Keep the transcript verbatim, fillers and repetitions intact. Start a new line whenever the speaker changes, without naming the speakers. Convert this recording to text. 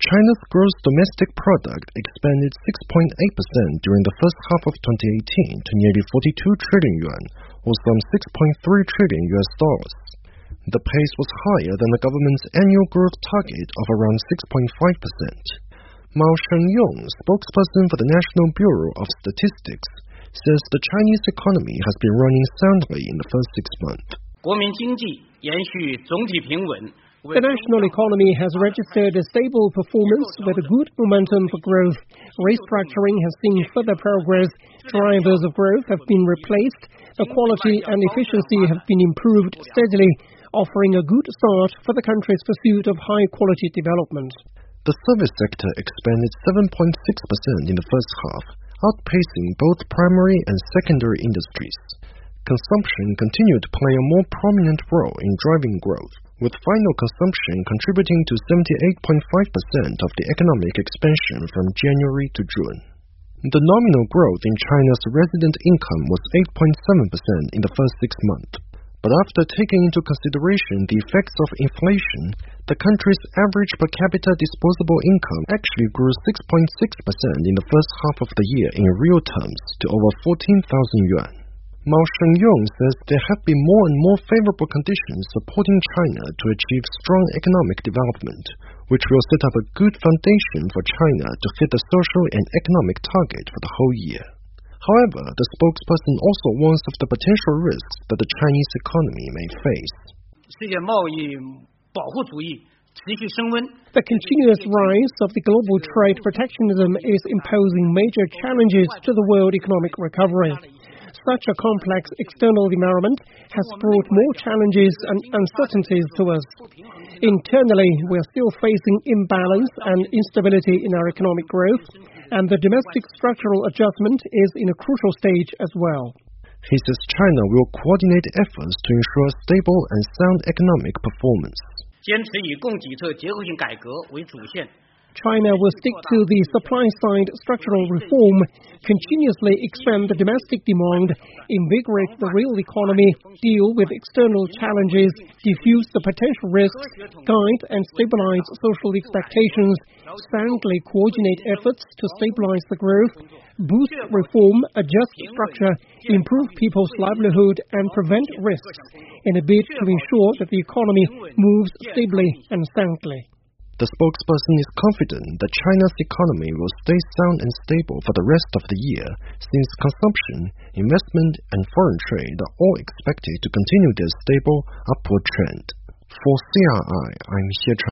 China's gross domestic product expanded six point eight percent during the first half of twenty eighteen to nearly forty-two trillion yuan, or some six point three trillion U S dollars. The pace was higher than the government's annual growth target of around six point five percent. Mao Shenyong, spokesperson for the National Bureau of Statistics, says the Chinese economy has been running soundly in the first six months.
The national economy has registered a stable performance with a good momentum for growth. Restructuring has seen further progress. Drivers of growth have been replaced. The quality and efficiency have been improved steadily, offering a good start for the country's pursuit of high-quality development.
The service sector expanded seven point six percent in the first half, outpacing both primary and secondary industries. Consumption continued to play a more prominent role in driving growth, with final consumption contributing to seventy-eight point five percent of the economic expansion from January to June. The nominal growth in China's resident income was eight point seven percent in the first six months. But after taking into consideration the effects of inflation, the country's average per capita disposable income actually grew six point six percent in the first half of the year in real terms to over fourteen thousand yuan. Mao Shenyong says there have been more and more favorable conditions supporting China to achieve strong economic development, which will set up a good foundation for China to hit the social and economic target for the whole year. However, the spokesperson also warns of the potential risks that the Chinese economy may face.
The continuous rise of the global trade protectionism is imposing major challenges to the world economic recovery. Such a complex external environment has brought more challenges and uncertainties to us. Internally, we are still facing imbalance and instability in our economic growth, and the domestic structural adjustment is in a crucial stage as well.
He says China will coordinate efforts to ensure stable and sound economic performance.
China will stick to the supply-side structural reform, continuously expand the domestic demand, invigorate the real economy, deal with external challenges, diffuse the potential risks, guide and stabilize social expectations, soundly coordinate efforts to stabilize the growth, boost reform, adjust structure, improve people's livelihood, and prevent risks in a bid to ensure that the economy moves stably and soundly.
The spokesperson is confident that China's economy will stay sound and stable for the rest of the year, since consumption, investment, and foreign trade are all expected to continue their stable upward trend. For C R I, I'm Xie Chang.